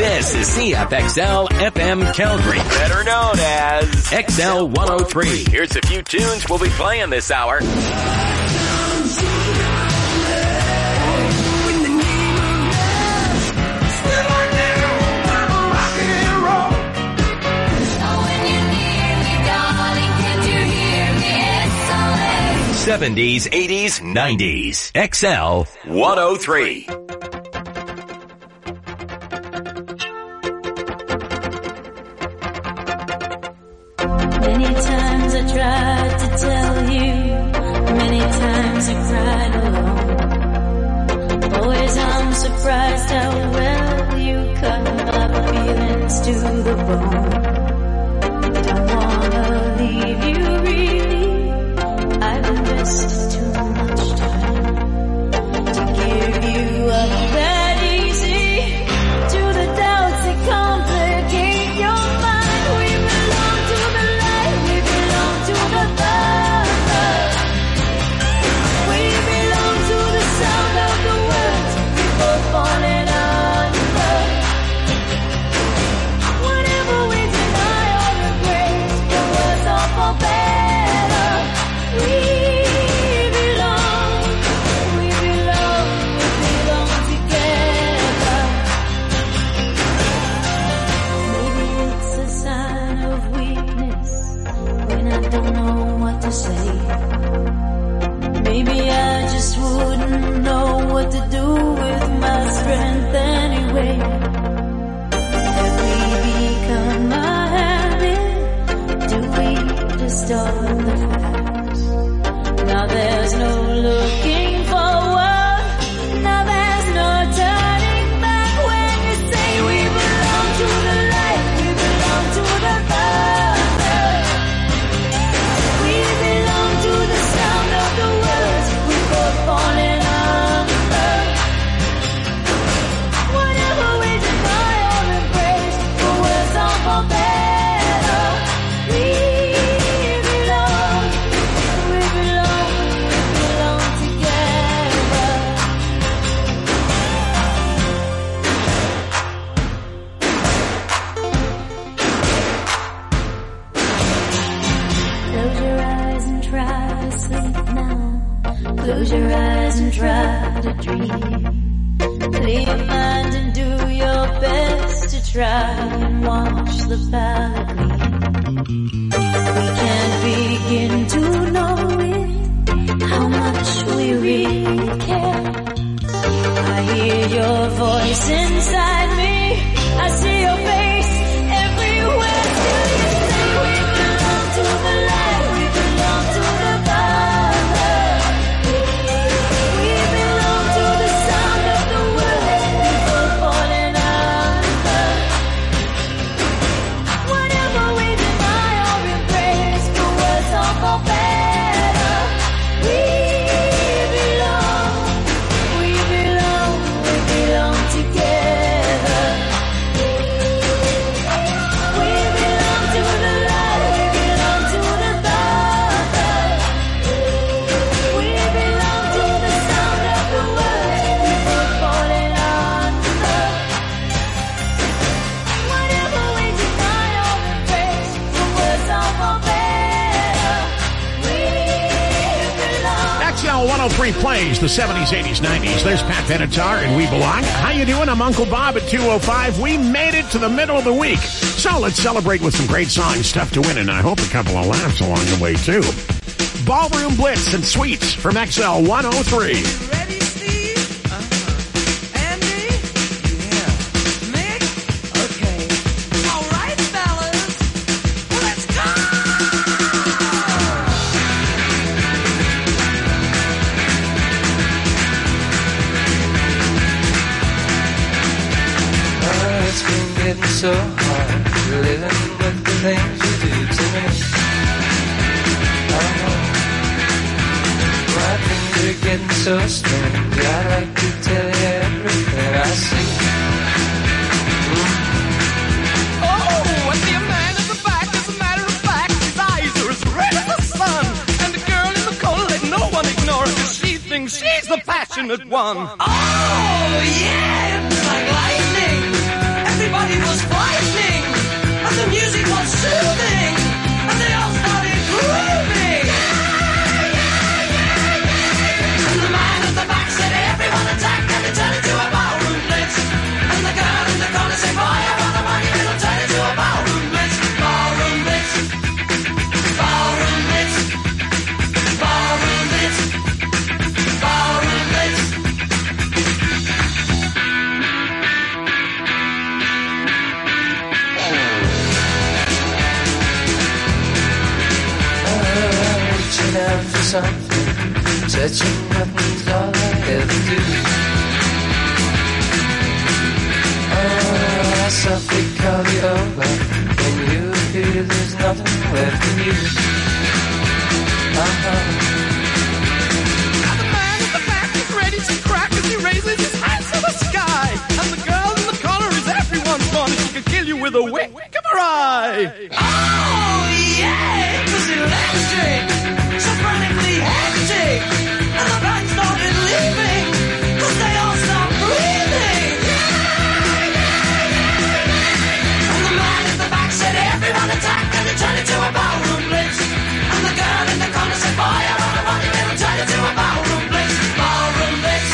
This is CFXL FM Calgary, better known as XL 103. Here's a few tunes we'll be playing this hour. '70s, '80s, '90s. XL 103. Many times I tried to tell you, many times I cried alone. Always I'm surprised how well you cut my feelings to the bone. Don't wanna leave you really, I've invested too much time to give you up that easy, to the doubts that complicate your mind. We belong to the light, we belong to the thunder, we belong to the sound of the words before falling under. Whatever we deny or embrace, for worse or for better, we belong together. Maybe it's a sign of weakness when I don't know what to say. Maybe I just wouldn't know what to do with my strength anyway. Have we become a habit? Do we distort the facts? Now there's no looking forward, now there's no turning back. When you say we belong to the light, we belong to the thunder, we belong to the sound of the words we both falling under. Whatever we deny or embrace, for worse or for better, we belong together. Close your eyes and try to sleep now. Close your eyes and try to dream. Clear your mind and do your best to try and watch the palette gleam. We can't begin to know it, how much we really care. I hear your voice inside me, I see your face everywhere. Till you say we belong to the light, we belong to the thunder, we belong to the sound of the words before falling under. Whatever we deny or embrace, for worse or for better, we belong together. We belong to the light, we belong to the thunder, we belong to the sound of the words before falling under. Whatever we deny or embrace, for worse or for better, we belong. XL 103 plays the 70s, 80s, 90s. There's Pat Benatar and We Belong. How you doing? I'm Uncle Bob at 205. We made it to the middle of the week. So let's celebrate with some great songs, stuff to win, and I hope a couple of laughs along the way, too. Ballroom Blitz and Sweets from XL 103. Ready, Steve? Andy? Yeah. Mick? Okay. All right, fellas. Let's go! It's been getting so hard living with the things you do to me. My things are getting so strange. I'd like to tell you everything I see. Oh, I see a man at the back. As a matter of fact, his eyes are as red as the sun. And the girl in the corner, let no one ignore her, 'cause she thinks she's the passionate one. Oh, yeah, it's like lightning. Everybody something. Touching buttons, all I ever do. Oh, I softly call you over. When you appear, there's nothing left of you. Now the man in the back is ready to crack as he raises his hands to the sky. And the girl in the collar is everyone's fun. She could kill you with a wink of her eye. Oh, yeah, it was electric, so frantically hectic. And the band started leaving, cause they all stopped breathing. And the man in the back said, everyone attack, and it turned into a ballroom blitz. And the girl in the corner said, boy, I want a body, it'll turn into a ballroom blitz. Ballroom blitz.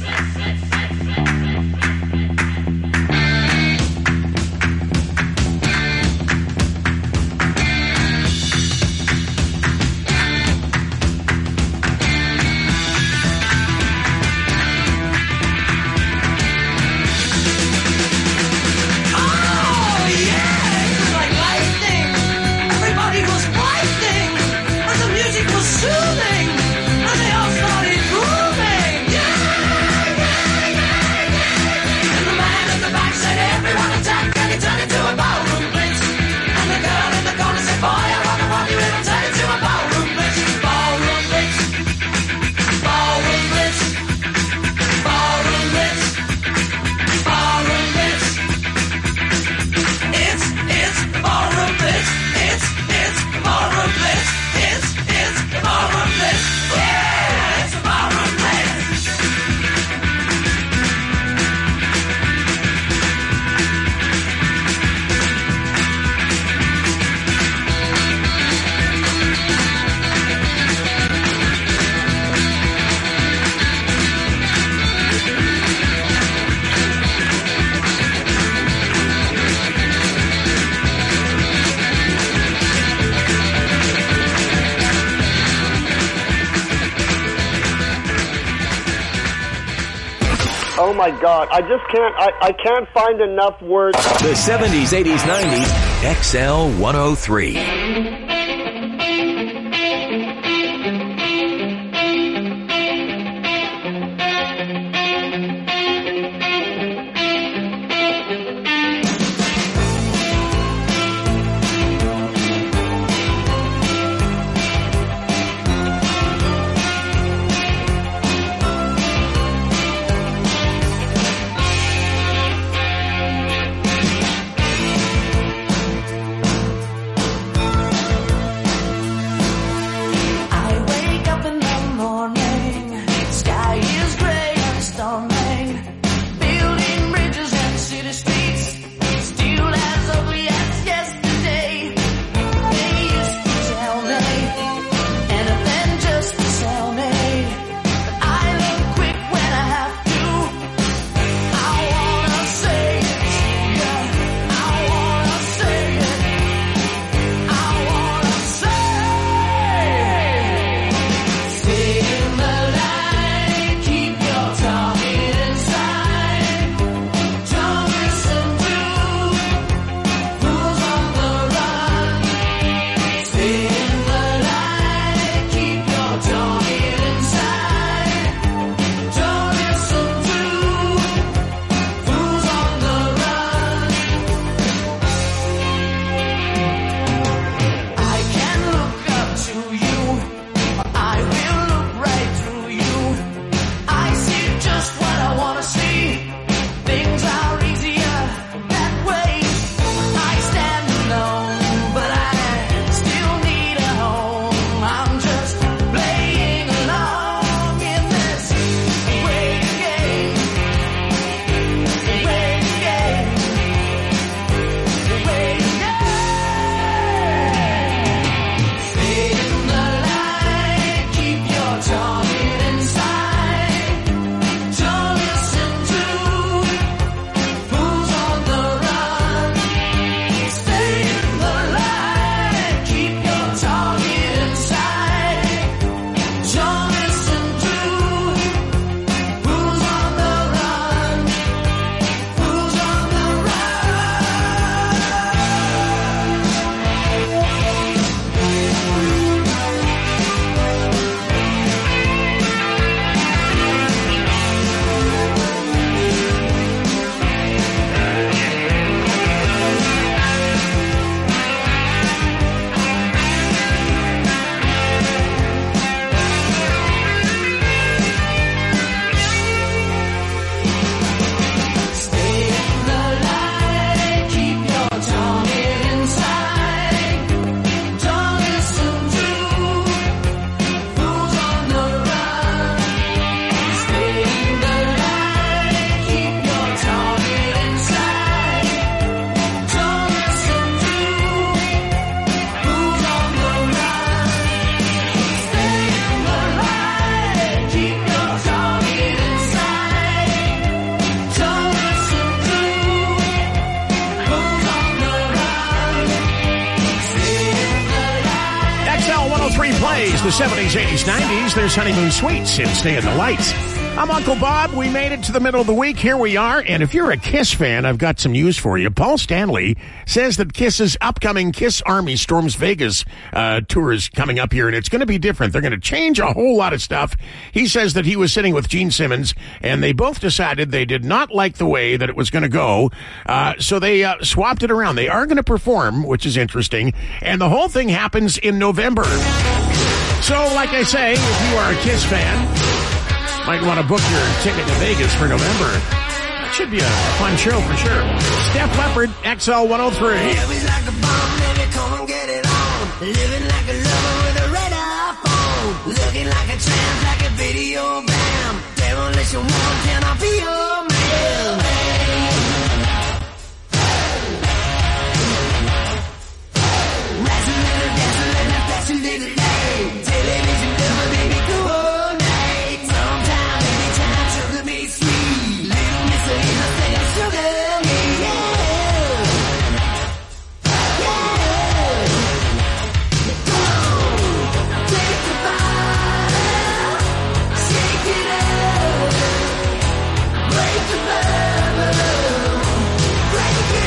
Oh my God, I can't find enough words. The 70s, 80s, 90s, XL 103. plays the 70s, 80s, 90s. There's Honeymoon Suites and Stay in the Lights. I'm Uncle Bob. We made it to the middle of the week. Here we are. And if you're a Kiss fan, I've got some news for you. Paul Stanley says that Kiss's upcoming Kiss Army Storms Vegas tour is coming up here, and it's going to be different. They're going to change a whole lot of stuff. He says that he was sitting with Gene Simmons, and they both decided they did not like the way that it was going to go. So they swapped it around. They are going to perform, which is interesting. And the whole thing happens in November. So, like I say, if you are a Kiss fan, might want to book your ticket to Vegas for November. Should be a fun show for sure. Steph Leppard, XL 103. Living like a bomb, baby, come and get it on. Living like a lover with a radar phone. Looking like a tramp, like a video bam. Demolition wall, can I be your man? Dancing little day. Television lover, baby, go all night. Sometime, anytime, sugar me sweet. Little miss of innocent, sugar me, yeah. Yeah. Come on, take the bottle, shake it up, break the bubble, break it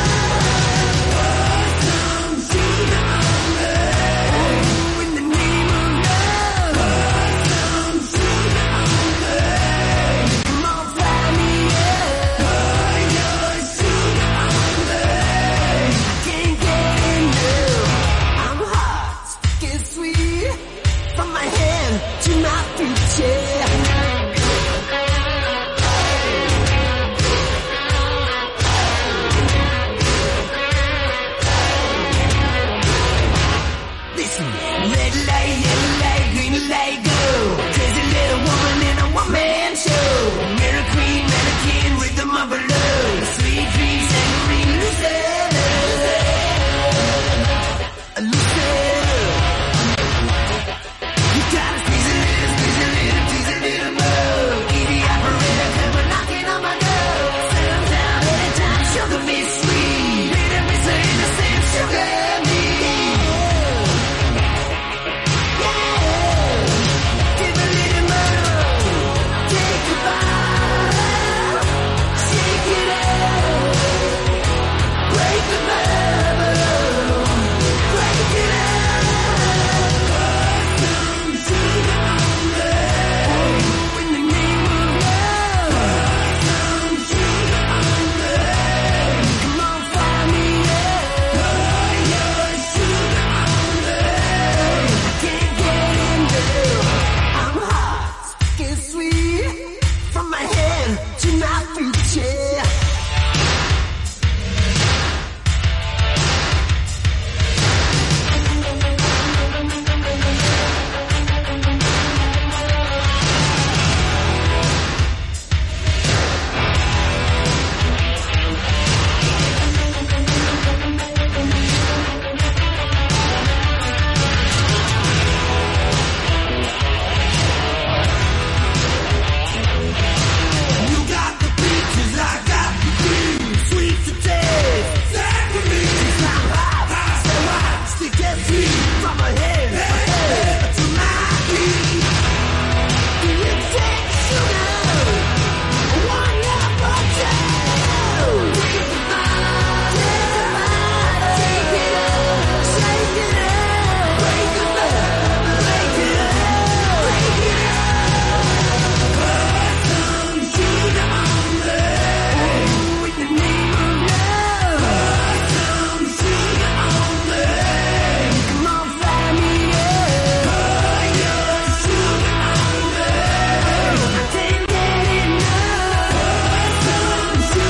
up. Come see the in the name of love. Come see the come on, fly me up. You're sugar I can't get enough. I'm hot, get sweet, from my head to my feet, yeah. Listen, red light, yellow light, green light, go. Crazy little woman in a one-man show. Mary Queen, mannequin, rhythm of her love. Sweet dreams, tangerine, Lucetta. Lucetta. You gotta squeeze a little more. Give the operator, come knocking on my door. Sometime, anytime, sugar me sweet. Little miss of innocent, sugar me. Give a little more. Take a bite. Shake it up. Break the bubble. Break it up. Come to the in the name of love. Come to the come on, fly me up. You're sugar I can't get enough. I'm hot, get sweet, from my head to my feet, yeah. You got the peaches, I got the cream, sweet to taste. Exactly. It's not hot, so hot, stick that sweet from my head to my feet. Do you take sugar? One up or two? Take the bite, take it up, shake it up, break the bubble, break it up, break it up. Come to the with the name of love. Come to the come on, fly me up. You're sugar I can't get enough. Come to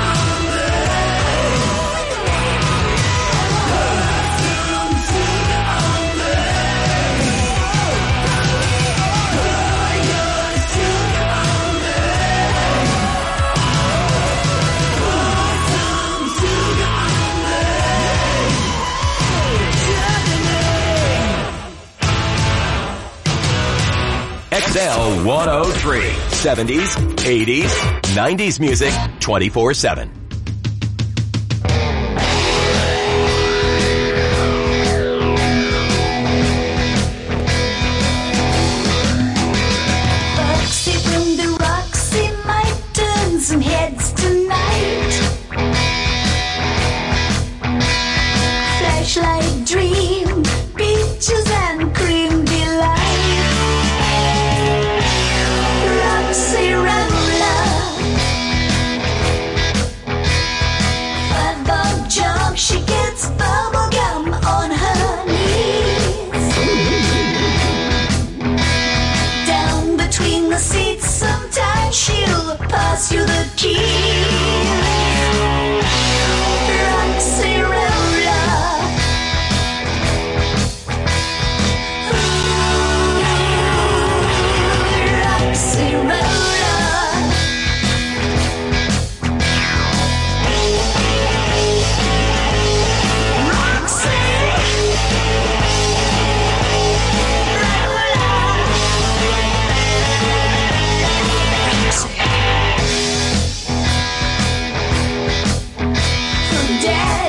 XL 103. 70s, 80s, 90s music 24/7.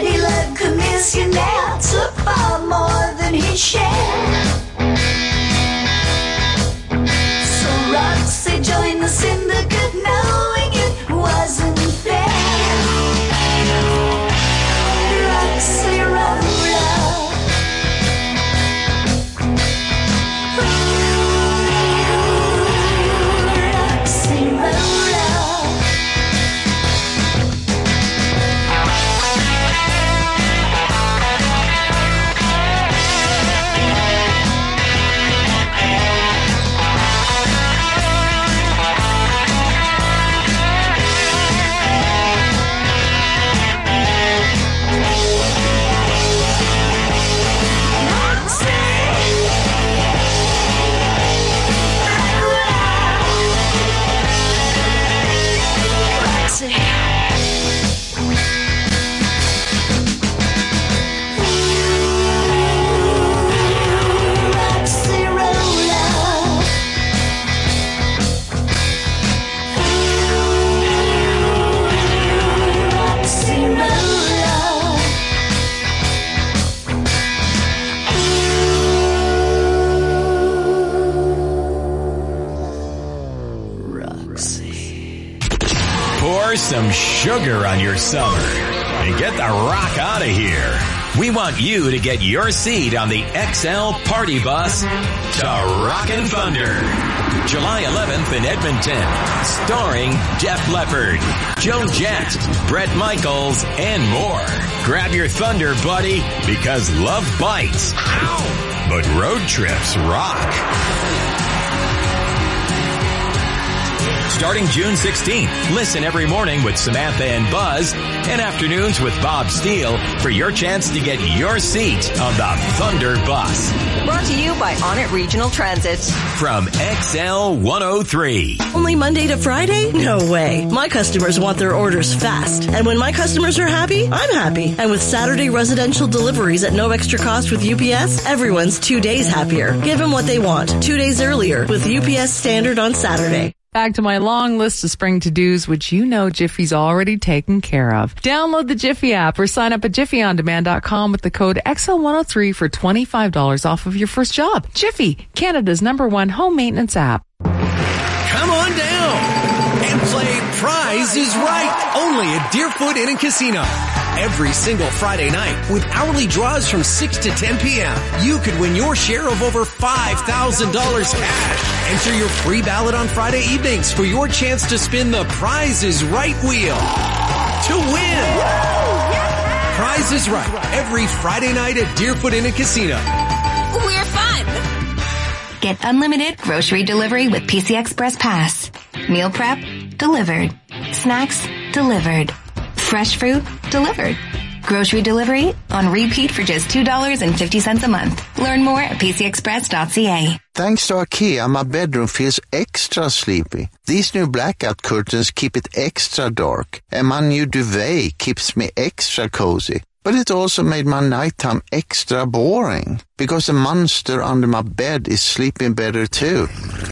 Daddy like a missionaire took far more than his share. So Roxy joined the syndicate knowing it wasn't fair. Roxy Rolla. Pour some sugar on your summer and get the rock out of here. We want you to get your seat on the XL Party Bus to Rockin' Thunder. July 11th in Edmonton, starring Def Leppard, Joan Jett, Bret Michaels, and more. Grab your Thunder, buddy, because love bites. Ow! But road trips rock. Starting June 16th, listen every morning with Samantha and Buzz and afternoons with Bob Steele for your chance to get your seat on the Thunder Bus. Brought to you by Onnit Regional Transit. From XL 103. Only Monday to Friday? No way. My customers want their orders fast. And when my customers are happy, I'm happy. And with Saturday residential deliveries at no extra cost with UPS, everyone's 2 days happier. Give them what they want 2 days earlier with UPS Standard on Saturday. Back to my long list of spring to-dos, which you know Jiffy's already taken care of. Download the Jiffy app or sign up at JiffyOnDemand.com with the code XL103 for $25 off of your first job. Jiffy, Canada's #1 home maintenance app. Come on down and play Prize is Right, only at Deerfoot Inn and Casino. Every single Friday night with hourly draws from 6 to 10 p.m. You could win your share of over $5,000 cash. Enter your free ballot on Friday evenings for your chance to spin the Prize is Right wheel to win. Prize is Right every Friday night at Deerfoot Inn and Casino. We're fun. Get unlimited grocery delivery with PC Express Pass. Meal prep delivered. Snacks delivered. Fresh fruit delivered. Grocery delivery on repeat for just $2.50 a month. Learn more at pcexpress.ca. Thanks to IKEA, my bedroom feels extra sleepy. These new blackout curtains keep it extra dark, and my new duvet keeps me extra cozy. But it also made my nighttime extra boring, because the monster under my bed is sleeping better too.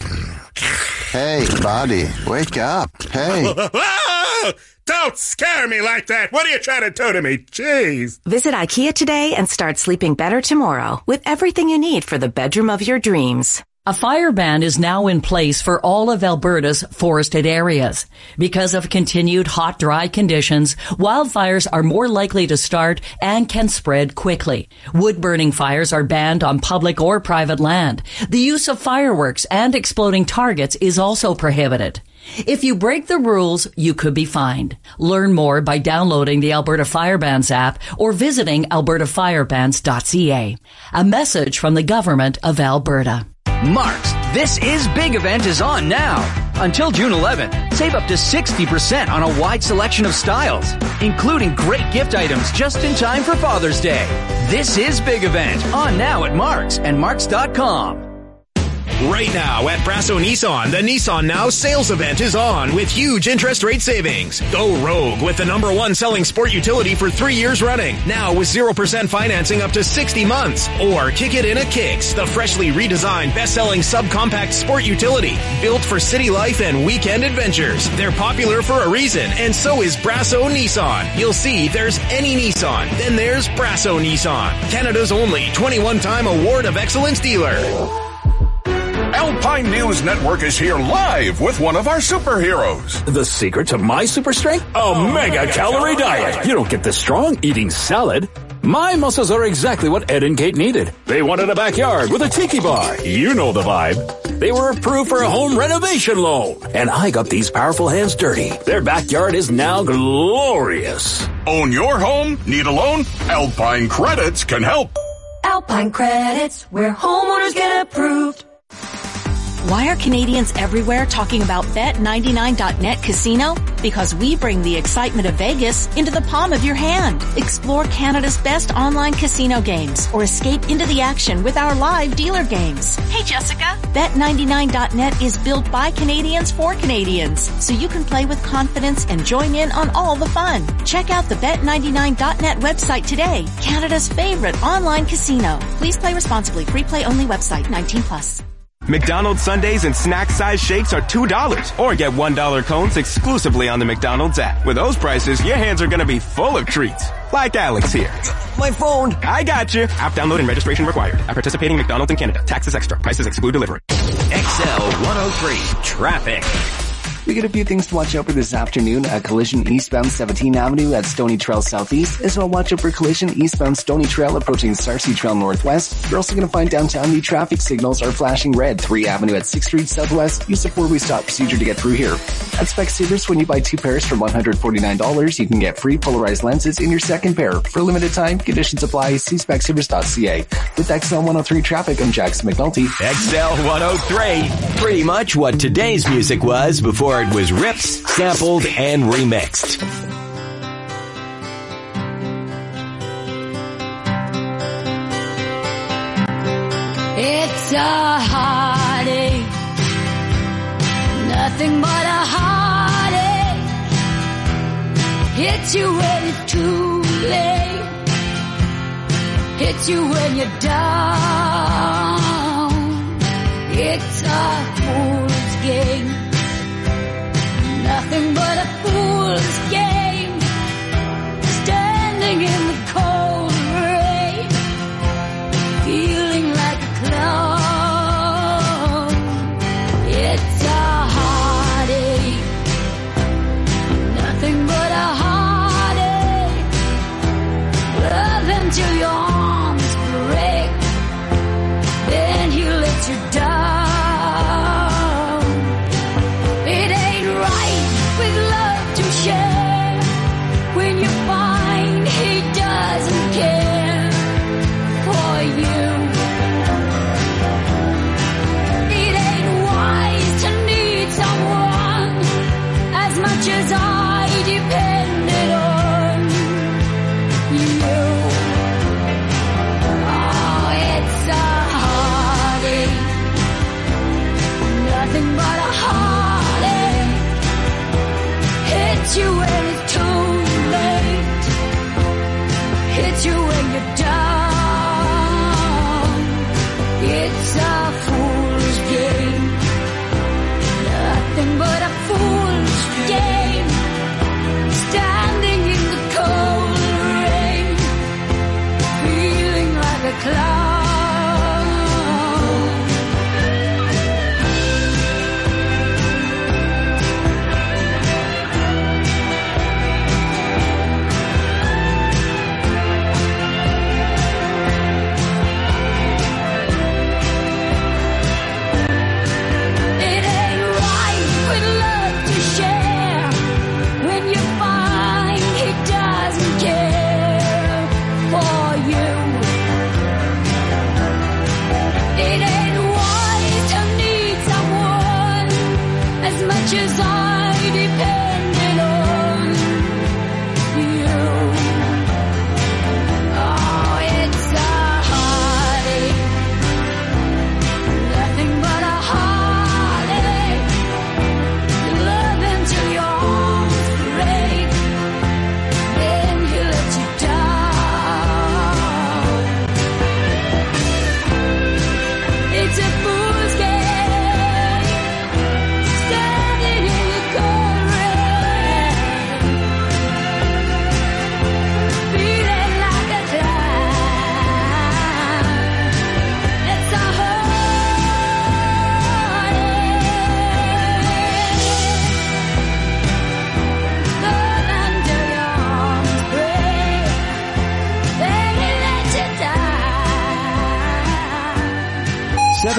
Hey, buddy, wake up. Hey. Don't scare me like that. What are you trying to do to me? Jeez. Visit IKEA today and start sleeping better tomorrow with everything you need for the bedroom of your dreams. A fire ban is now in place for all of Alberta's forested areas. Because of continued hot, dry conditions, wildfires are more likely to start and can spread quickly. Wood-burning fires are banned on public or private land. The use of fireworks and exploding targets is also prohibited. If you break the rules, you could be fined. Learn more by downloading the Alberta Fire Bans app or visiting albertafirebans.ca. A message from the Government of Alberta. Mark's This Is Big event is on now. Until June 11th, save up to 60% on a wide selection of styles, including great gift items just in time for Father's Day. This Is Big event on now at Mark's and Marks.com. Right now at Brasso Nissan, the Nissan Now sales event is on with huge interest rate savings. Go rogue with the #1 selling sport utility for 3 years running. Now with 0% financing up to 60 months. Or kick it in a Kicks, the freshly redesigned best-selling subcompact sport utility built for city life and weekend adventures. They're popular for a reason, and so is Brasso Nissan. You'll see there's any Nissan, then there's Brasso Nissan, Canada's only 21-time Award of Excellence dealer. Alpine News Network is here live with one of our superheroes. The secret to my super strength? A mega-calorie diet. You don't get this strong eating salad. My muscles are exactly what Ed and Kate needed. They wanted a backyard with a tiki bar. You know the vibe. They were approved for a home renovation loan. And I got these powerful hands dirty. Their backyard is now glorious. Own your home? Need a loan? Alpine Credits can help. Alpine Credits, where homeowners get approved. Why are Canadians everywhere talking about Bet99.net Casino? Because we bring the excitement of Vegas into the palm of your hand. Explore Canada's best online casino games or escape into the action with our live dealer games. Hey, Jessica. Bet99.net is built by Canadians for Canadians, so you can play with confidence and join in on all the fun. Check out the Bet99.net website today, Canada's favorite online casino. Please play responsibly. Free play only website, 18+. McDonald's sundaes and snack-sized shakes are $2, or get $1 cones exclusively on the McDonald's app. With those prices, your hands are going to be full of treats. Like Alex here. My phone. I got you. App download and registration required. At participating McDonald's in Canada. Taxes extra. Prices exclude delivery. XL 103 Traffic. We got a few things to watch out for this afternoon. A collision eastbound 17th Avenue at Stony Trail Southeast. As well, watch out for collision eastbound Stony Trail approaching Sarcee Trail Northwest. You're also going to find downtown the traffic signals are flashing red. 3 Avenue at 6th Street Southwest. Use the 4-way stop procedure to get through here. At Specsavers, when you buy 2 pairs for $149, you can get free polarized lenses in your second pair. For a limited time, conditions apply. See Specsavers.ca. With XL 103 Traffic, I'm Jackson McNulty. XL 103. Pretty much what today's music was before it was ripped, sampled, and remixed. It's a heartache, nothing but a heartache. Hits you when it's too late, hits you when you're down. It's a fool's game, nothing but a fool's game. Standing in the cold rain, feeling like a clown. It's a heartache, nothing but a heartache. Love him till your arms break, then he lets you down. It ain't right with love to share when you find he does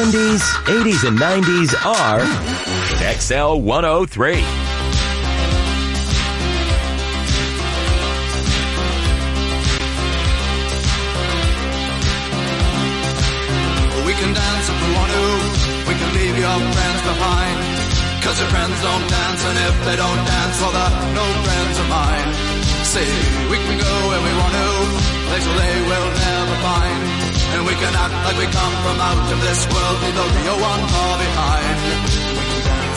70s, 80s, and 90s are XL 103. We can dance if we want to. We can leave your friends behind. 'Cause your friends don't dance, and if they don't dance, well, they're no friends of mine. See, we can go where we want to, places they will never find. And we can act like we come from out of this world, leave the real one far behind. We can dance.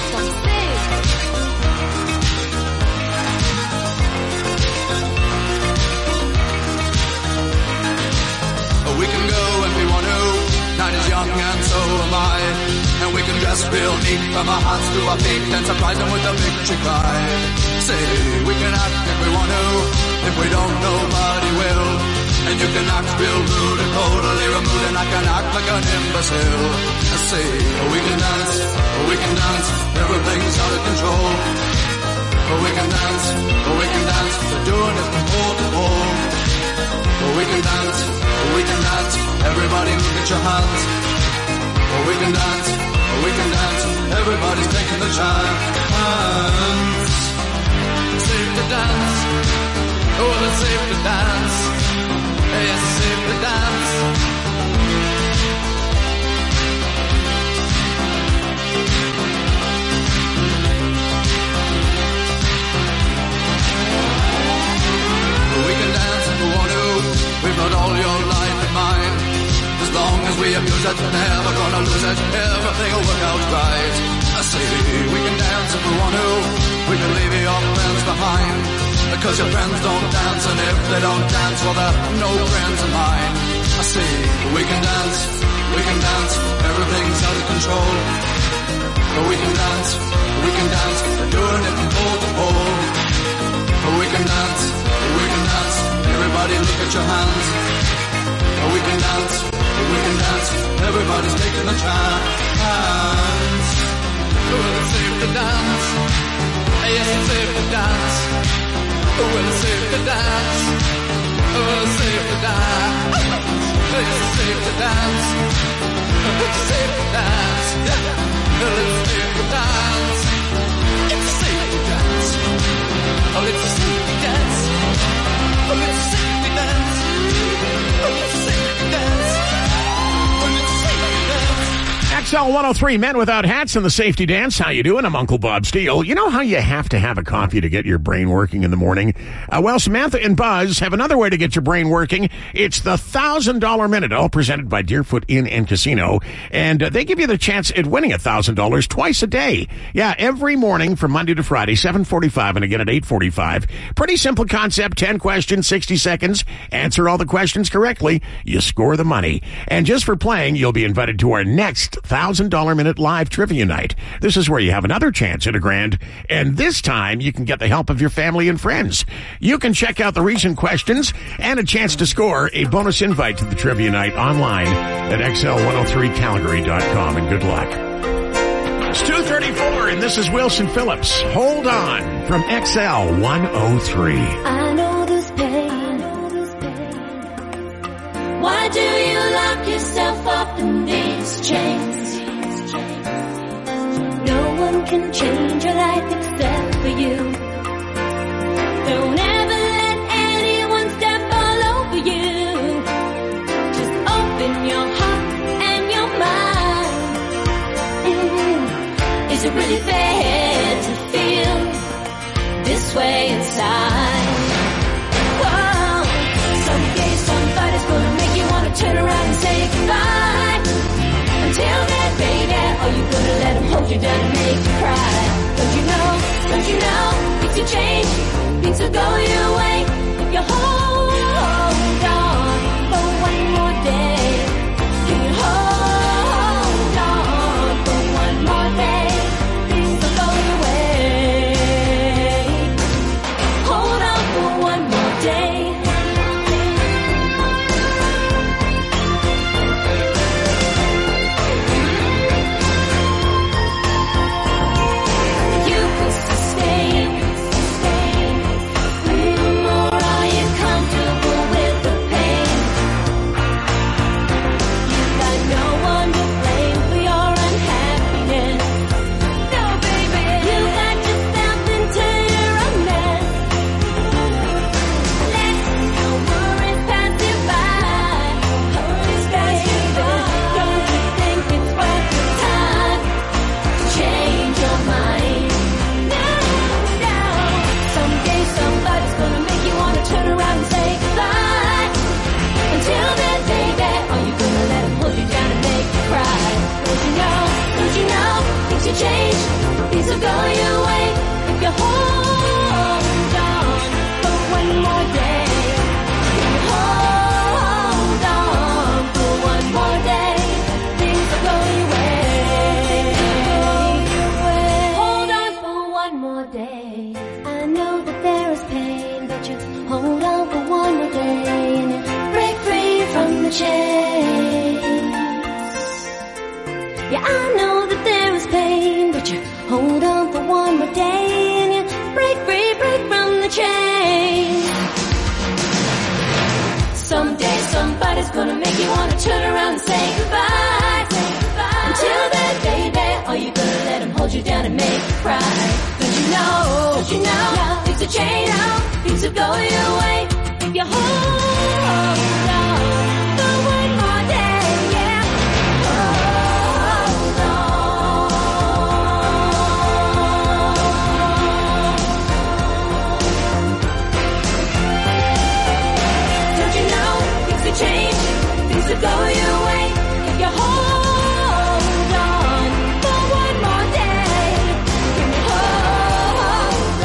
We can go if we want to. Night is young and so am I. And we can dress real neat from our hearts to our feet and surprise them with a victory cry. Say, we can act if we want to. If we don't, nobody will. And you can act real rude and totally removed, and I can act like an imbecile. I say, we can dance, everything's out of control. We can dance, we're doing it from pole to pole. We can dance, everybody look at your hands. We can dance, everybody's taking the chance. It's safe to dance, oh, it's safe to dance. Yes, it's safe to dance. We can dance if we want to. We've got all your life in mind. As long as we abuse it, never gonna lose it. Everything will work out right. I say we can dance if we want to. We can leave your friends behind. Because your friends don't dance, and if they don't dance, well, they're no friends of mine. I say we can dance, everything's out of control. But we can dance, we're doing it from pole to pole. But we can dance, everybody look at your hands. We can dance, everybody's taking a chance. Well, it's safe to dance, yes, it's safe to dance. Well, it's safe to dance, well, it's safe to dance. It's safe to dance, it's safe to dance. Well, it's safe to dance, it's safe to dance. Oh, it's safe to dance, oh, it's safe to dance. Oh, it's safe to dance, oh, it's safe to dance. XL 103, Men Without Hats and the Safety Dance. How you doing? I'm Uncle Bob Steele. You know how you have to have a coffee to get your brain working in the morning? Well, Samantha and Buzz have another way to get your brain working. It's the $1,000 Minute, all presented by Deerfoot Inn and Casino. And they give you the chance at winning $1,000 twice a day. Yeah, every morning from Monday to Friday, 7:45 and again at 8:45. Pretty simple concept, 10 questions, 60 seconds. Answer all the questions correctly, you score the money. And just for playing, you'll be invited to our next $1,000 Minute live trivia night. This is where you have another chance at $1,000, and this time you can get the help of your family and friends. You can check out the recent questions and a chance to score a bonus invite to the trivia night online at XL103Calgary.com, and good luck. It's 2:34, and this is Wilson Phillips. Hold on from XL 103. I know this pain. Why do you lock yourself up in these chains? No one can change your life except for you. Don't ever let anyone step all over you. Just open your heart and your mind. Is it really fair to feel this way inside? Whoa, someday somebody's gonna make you wanna turn around and say goodbye. Until then, baby, are you gonna let him hold you down and make you cry? Don't you know, things will change, things will go your way if you hold on for one more day. Can you hold on for one more day? Things will go your way. Hold on for one more day. You can sustain. say goodbye. Until then, baby, are you gonna let him hold you down and make you cry? Don't you know, things will change, things will go your way if you hold on for one more day, yeah. Hold on. Don't you know, things will change, things will go your way if you hold on for one more day. Give me hold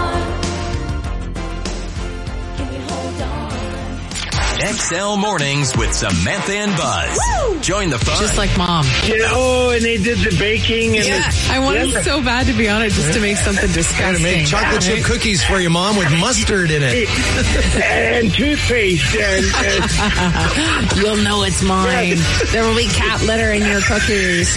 on. Give me hold on. XL Mornings with Samantha and Buzz. Woo! Join the fun. Just like Mom. And they did the baking. And I wanted so bad to be on it just to make something disgusting. Gotta make chocolate chip cookies for your mom with mustard in it. And toothpaste. And You'll know it's mine. There will be cat litter in your cookies.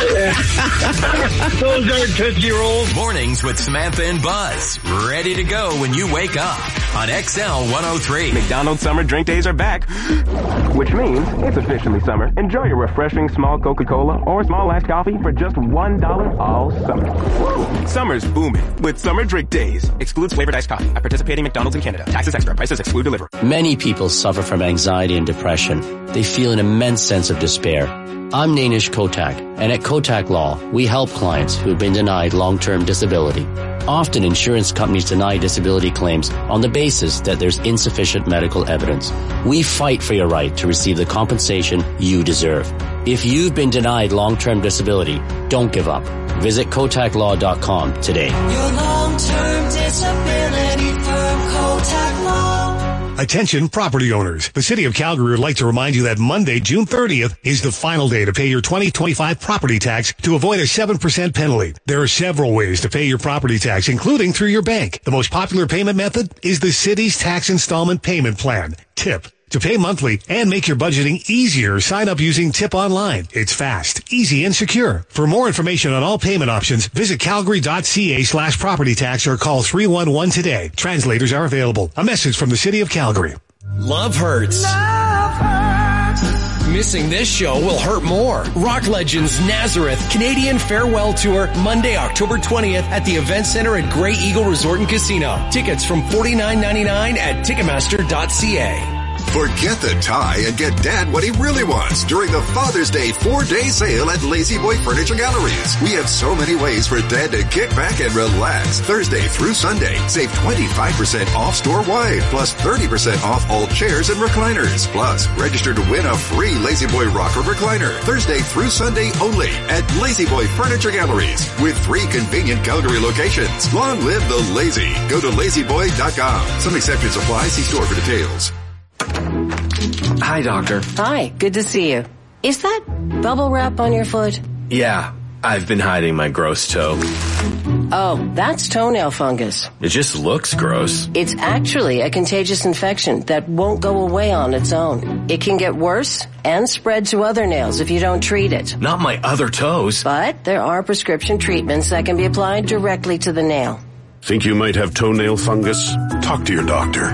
those are Tootsie Rolls. Mornings with Samantha and Buzz. Ready to go when you wake up on XL 103. McDonald's summer drink days are back, which means it's officially summer. Enjoy your refreshing small Coca-Cola or small iced coffee for just $1 all summer. Woo! Summer's booming with summer drink days. Excludes flavored iced coffee at participating McDonald's in Canada. Taxes extra. Prices exclude delivery. Many people suffer from anxiety and depression. They feel an immense sense of despair. I'm Nainish Kotak, and at Kotak Law, we help clients who have been denied long-term disability. Often insurance companies deny disability claims on the basis that there's insufficient medical evidence. We fight for your right to receive the compensation you deserve. If you've been denied long-term disability, don't give up. Visit KotakLaw.com today. Your long-term disability firm, Kotak Law. Attention property owners. The City of Calgary would like to remind you that Monday, June 30th is the final day to pay your 2025 property tax to avoid a 7% penalty. There are several ways to pay your property tax, including through your bank. The most popular payment method is the city's tax installment payment plan, TIP. To pay monthly and make your budgeting easier, sign up using TIP Online. It's fast, easy, and secure. For more information on all payment options, visit calgary.ca/property tax or call 311 today. Translators are available. A message from the City of Calgary. Love hurts. Missing this show will hurt more. Rock Legends Nazareth Canadian Farewell Tour, Monday, October 20th at the Event Center at Grey Eagle Resort and Casino. Tickets from $49.99 at Ticketmaster.ca. Forget the tie and get Dad what he really wants during the Father's Day 4-day sale at Lazy Boy Furniture Galleries. We have so many ways for Dad to kick back and relax. Thursday through Sunday, save 25% off store-wide, plus 30% off all chairs and recliners. Plus, register to win a free Lazy Boy rocker recliner. Thursday through Sunday only at Lazy Boy Furniture Galleries with 3 convenient Calgary locations. Long live the lazy. Go to lazyboy.com. Some exceptions apply. See store for details. Hi, Doctor. Hi, good to see you. Is that bubble wrap on your foot? Yeah, I've been hiding my gross toe. Oh, that's toenail fungus. It just looks gross. It's actually a contagious infection that won't go away on its own. It can get worse and spread to other nails if you don't treat it. Not my other toes. But there are prescription treatments that can be applied directly to the nail. Think you might have toenail fungus? Talk to your doctor.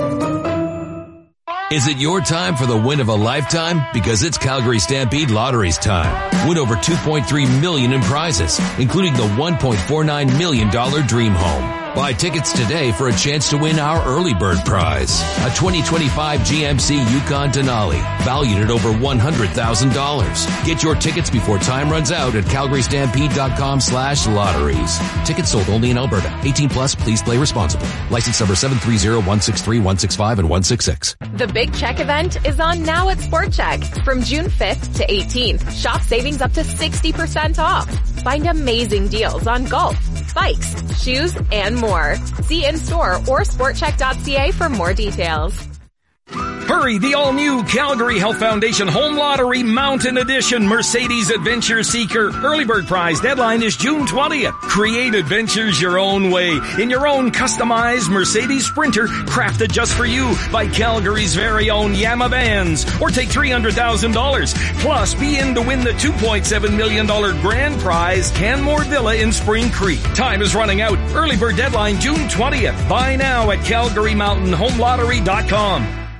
Is it your time for the win of a lifetime? Because it's Calgary Stampede Lottery's time. Win over $2.3 million in prizes, including the $1.49 million dream home. Buy tickets today for a chance to win our early bird prize, a 2025 GMC Yukon Denali, valued at over $100,000. Get your tickets before time runs out at calgarystampede.com/lotteries. Tickets sold only in Alberta. 18 plus, please play responsibly. License number 730-163, 165, and 166. The Big Check event is on now at Sport Check from June 5th to 18th. Shop savings up to 60% off. Find amazing deals on golf, bikes, shoes, and more. See in-store or sportcheck.ca for more details. Hurry, the all-new Calgary Health Foundation Home Lottery Mountain Edition Mercedes Adventure Seeker early bird prize deadline is June 20th. Create adventures your own way in your own customized Mercedes Sprinter crafted just for you by Calgary's very own Yama Vans, or take $300,000. Plus, be in to win the $2.7 million grand prize Canmore Villa in Spring Creek. Time is running out. Early bird deadline June 20th. Buy now at CalgaryMountainHomeLottery.com.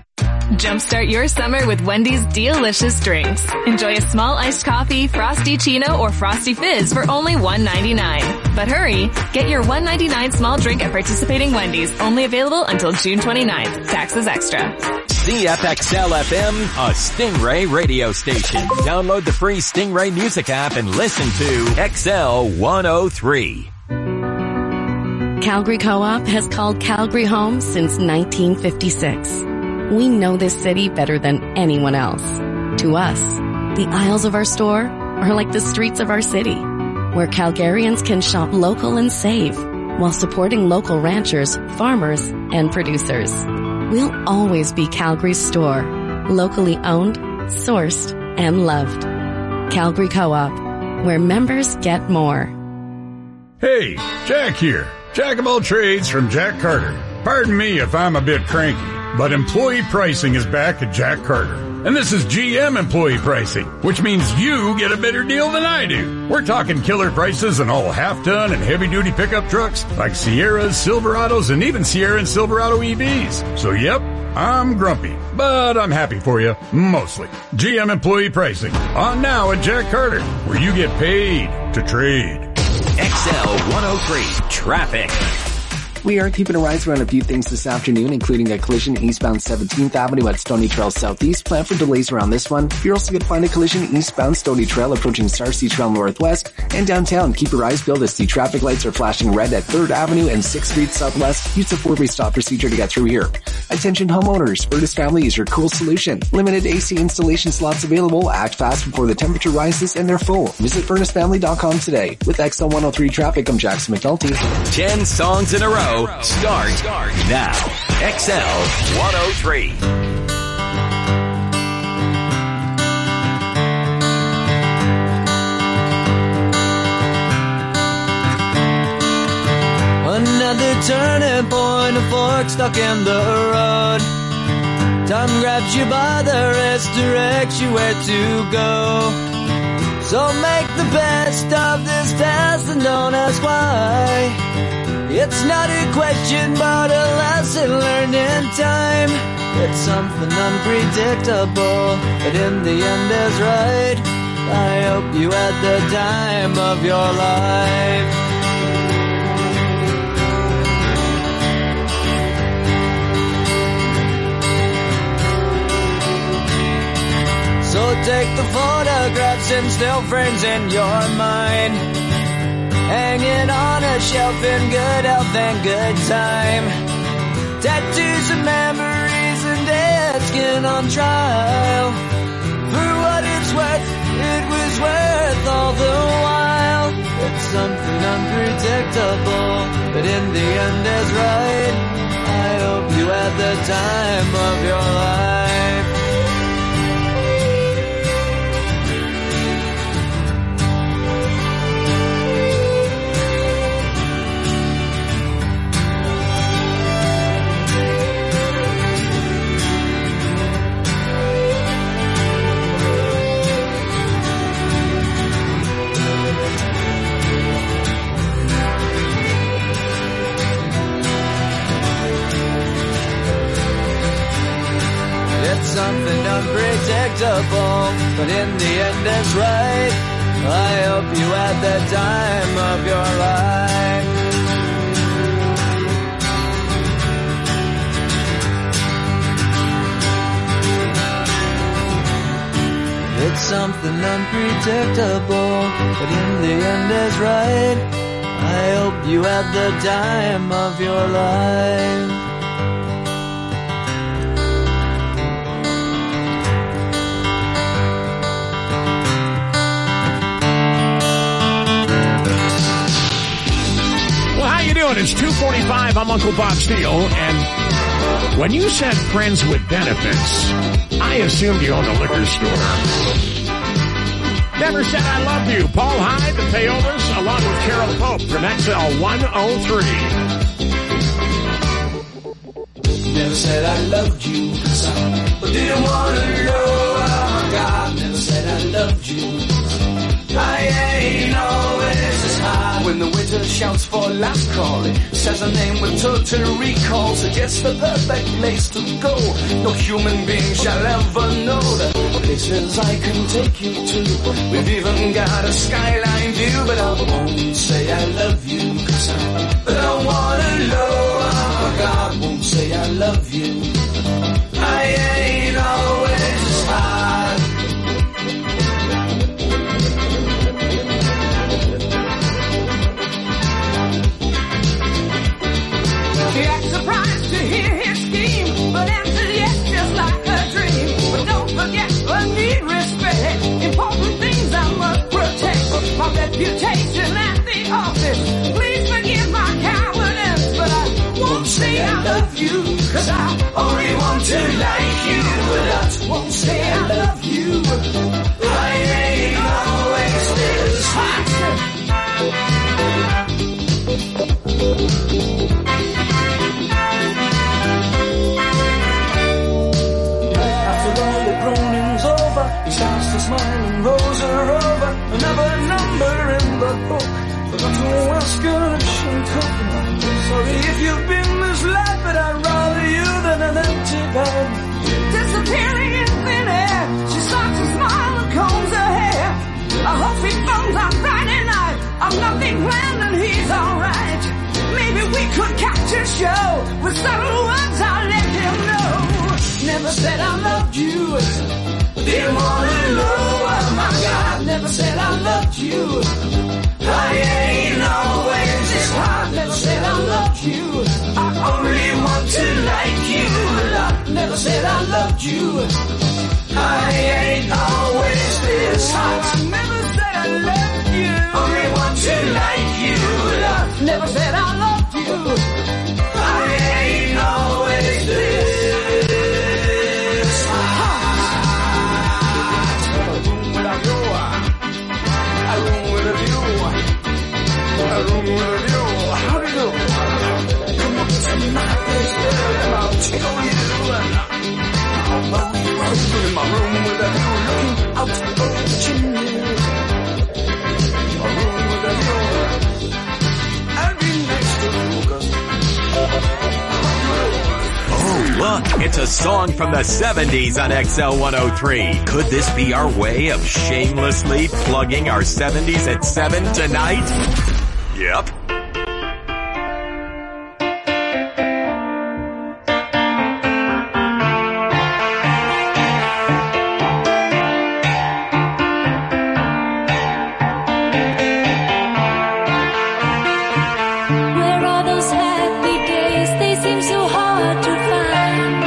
Jumpstart your summer with Wendy's delicious drinks. Enjoy a small iced coffee, Frosty Chino, or Frosty Fizz for only $1.99. But hurry, get your $1.99 small drink at participating Wendy's. Only available until June 29th. Taxes extra. CFXL FM, a Stingray radio station. Download the free Stingray music app and listen to XL 103. Calgary Co-op has called Calgary home since 1956. We know this city better than anyone else. To us, the aisles of our store are like the streets of our city, where Calgarians can shop local and save while supporting local ranchers, farmers, and producers. We'll always be Calgary's store, locally owned, sourced, and loved. Calgary Co-op, where members get more. Hey, Jack here. Jack of all trades from Jack Carter. Pardon me if I'm a bit cranky, but employee pricing is back at Jack Carter. And this is GM employee pricing, which means you get a better deal than I do. We're talking killer prices on all half-ton and heavy-duty pickup trucks like Sierras, Silverados, and even Sierra and Silverado EVs. So yep, I'm grumpy, but I'm happy for you, mostly. GM employee pricing, on now at Jack Carter, where you get paid to trade. XL 103 Traffic. We are keeping our eyes around a few things this afternoon, including a collision eastbound 17th Avenue at Stony Trail Southeast. Plan for delays around this one. You're also going to find a collision eastbound Stony Trail approaching Sarcee Trail Northwest. And downtown, keep your eyes peeled as the traffic lights are flashing red at 3rd Avenue and 6th Street Southwest. Use the 4-way stop procedure to get through here. Attention homeowners, Furnace Family is your cool solution. Limited AC installation slots available. Act fast before the temperature rises and they're full. Visit furnacefamily.com today. With XL 103 Traffic, I'm Jackson McNulty. 10 songs in a row. Start now. XL 103. Another turning point, a fork stuck in the road. Time grabs you by the wrist, directs you where to go. So make the best of this test and don't ask why. It's not a question, but a lesson learned in time. It's something unpredictable, but in the end is right. I hope you had the time of your life. So take the photographs and still frames in your mind, hanging on a shelf in good health and good time. Tattoos and memories and dead skin on trial. For what it's worth, it was worth all the while. It's something unpredictable, but in the end is right. I hope you had the time of your life. Something unpredictable, but in the end is right. I hope you had the time of your life. It's something unpredictable, but in the end is right. I hope you had the time of your life. It's 2:45. I'm Uncle Bob Steele, and when you said friends with benefits, I assumed you owned a liquor store. Never Said I Loved You. Paul Hyde, the Payolas, along with Carol Pope from XL 103. Never said I loved you, but didn't want to know. Oh my God, never said I loved you. I ain't always as high when when the waiter shouts for last call. It says a name with total recall, suggests the perfect place to go. No human being shall ever know the places I can take you to. We've even got a skyline view, but I won't say I love you, 'cause I don't wanna know. I won't say I love you. I ain't always as hard. He acts surprised to hear his scheme, but answers yes just like a dream. But don't forget, I need respect. Important things I must protect. My reputation at the office. Please forgive my cowardice, but I won't say I love you, 'cause I only want to like you. But I won't say I love you. I ain't always this hot. He starts to smile and rolls her over. Another number in the book. Forgot to ask her if she'll come. Sorry if you've been misled, but I'd rather you than an empty bed. Disappearing in thin air, she starts to smile and combs her hair. I hope he phones on Friday night. I've nothing planned and he's alright. Maybe we could catch a show. With subtle words I'll let him know. Never said I loved you. Didn't wanna know, oh my God, never said I loved you. I ain't always this hard, never said I loved you. I only want to like you. I never said I loved you. I ain't always this hard. I never said I loved you. Only want to like you. I never said I loved you. I ain't always this hard. A room with a view. How do you do? Come up tonight, I'll tickle you. I'll blow you out in my room with a view, looking out over the chimney. A room with a view. I'll be next to you, 'cause oh, look, it's a song from the 70s on XL 103. Could this be our way of shamelessly plugging our 70s at 7 tonight? Yep. Where are those happy days? They seem so hard to find.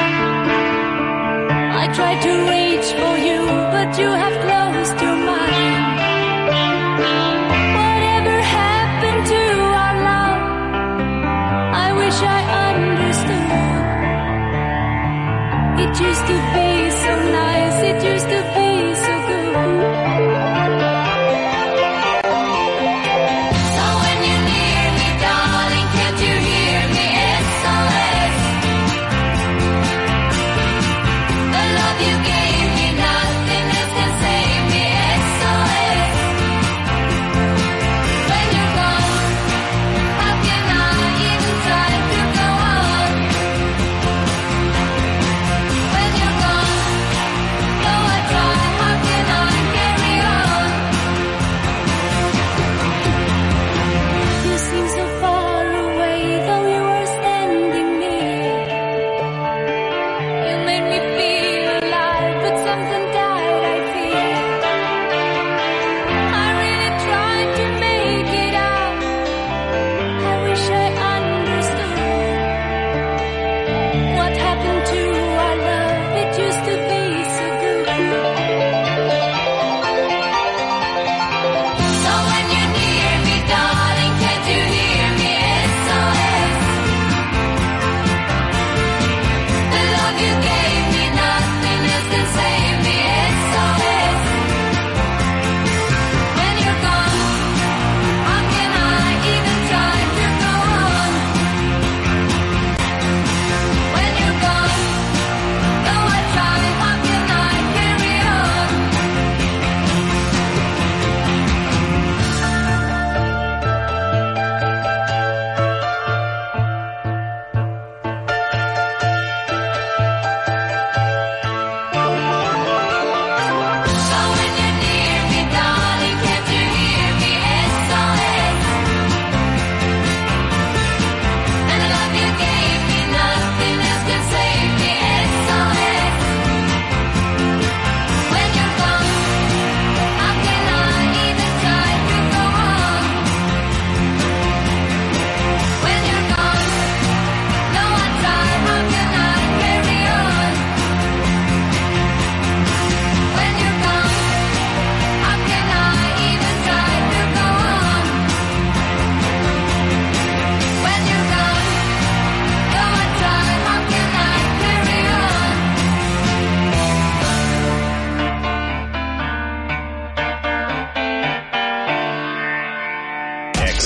I tried to reach for you, but you have closed your mind. Whatever happened to our love? I wish I understood. It used to be so nice, it used to be so good. So when you're near me, darling, can't you hear me? SOS. The love you gave me, nothing else can save me. SOS. When you're gone, how can I even try to go on? When you're gone, though I try, how can I carry on? You seem so far away, though you were standing near. You made me feel alive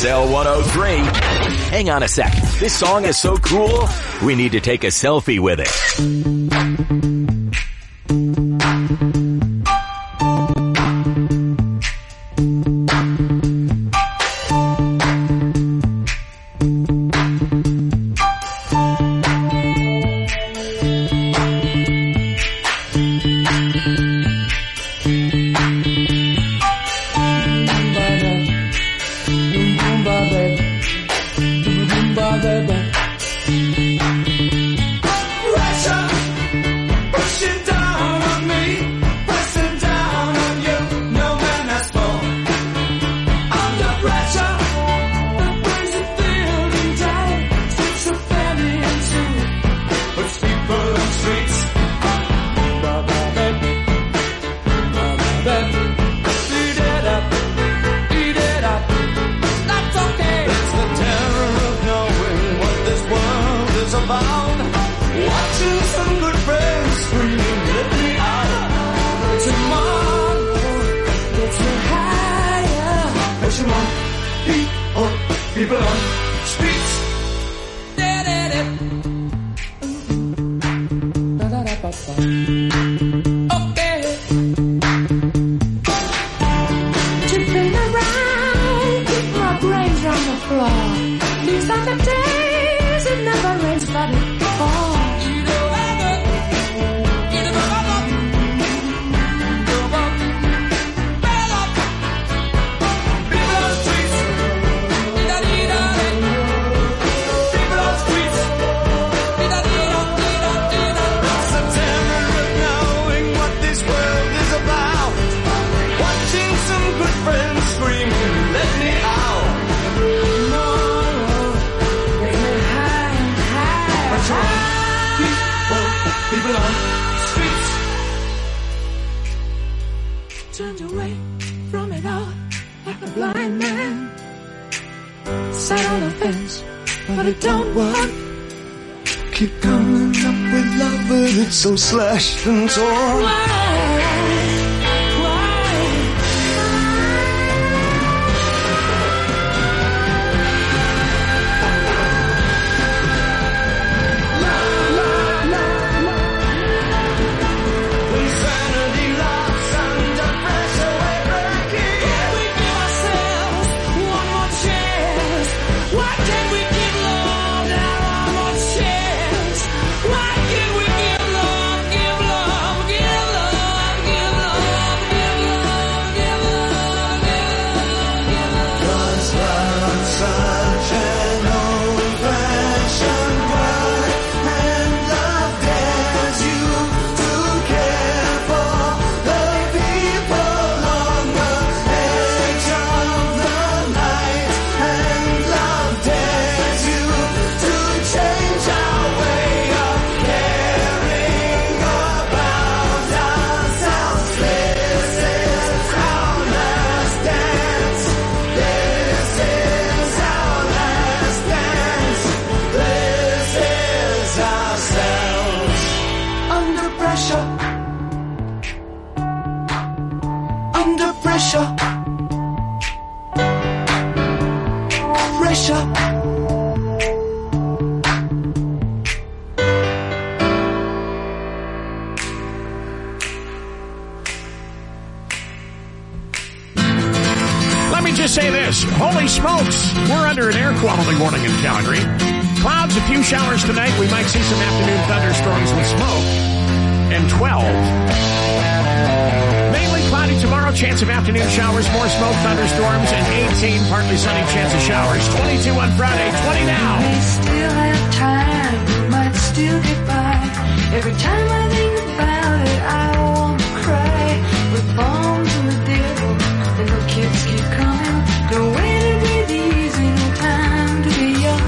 XL 103. Hang on a sec. This song is so cool, we need to take a selfie with it. So slashed and torn. Say this, holy smokes, we're under an air quality warning in Calgary. Clouds, a few showers tonight. We might see some afternoon thunderstorms with smoke. And 12. Mainly cloudy tomorrow, chance of afternoon showers, more smoke, thunderstorms, and 18, partly sunny, chance of showers. 22 on Friday, 20 now. We still have time, might still get by. Every time I think about it, I want to cry. With bombs in the deal, and the kids keep coming. No way to breathe easy, no time to be young.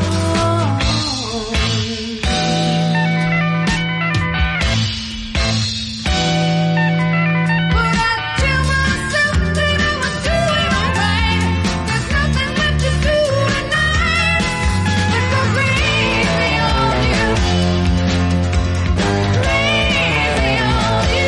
But I tell myself that I'm doing alright. There's nothing left to do tonight. If I breathe me on you, breathe me on you.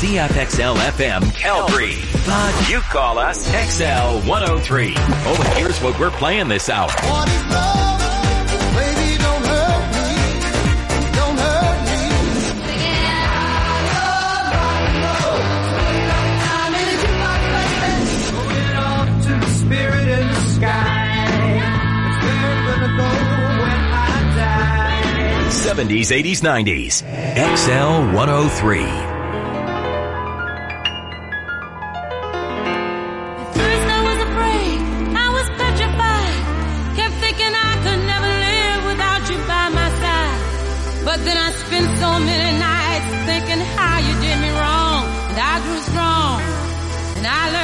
CFXL FM Calgary. But you call us XL 103. Oh, and here's what we're playing this hour. What is love? Baby, don't hurt me. Don't hurt me. I'm in a jukebox, baby. Going off to the spirit in the sky. Where gonna go when I die? 70s, 80s, 90s. XL 103. But then I spent so many nights thinking how you did me wrong. And I grew strong. And I learned